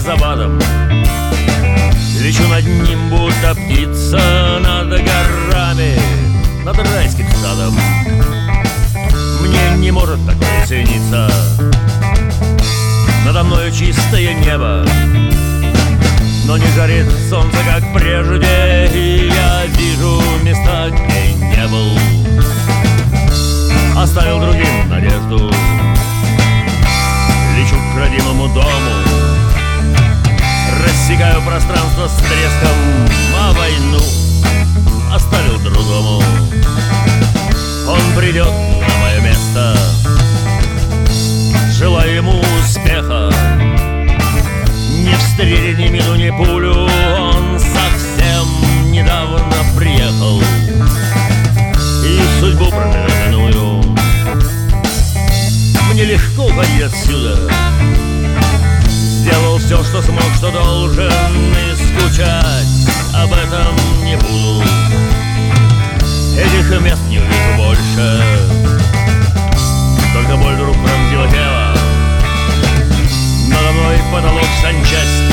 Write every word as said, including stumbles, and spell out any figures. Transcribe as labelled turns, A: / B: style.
A: завадом. Лечу над ним, будто птица над горами, над райским садом. Мне не может такое цениться. Надо мною чистое небо, но не жарит солнце, как прежде, и я вижу места, где не был. Оставил другим надежду. Лечу к родимому дому, рассекаю пространство с треском, а войну оставил другому. Он придет на мое место, желаю ему успеха. Не встретит ни мину, ни пулю, он совсем недавно приехал и судьбу проживет иную. Мне легко уходить отсюда, сделал все, что смог, что должен, и скучать об этом не буду. Этих мест не увижу больше, только боль вдруг пронзила тело. Надо мной потолок санчасти.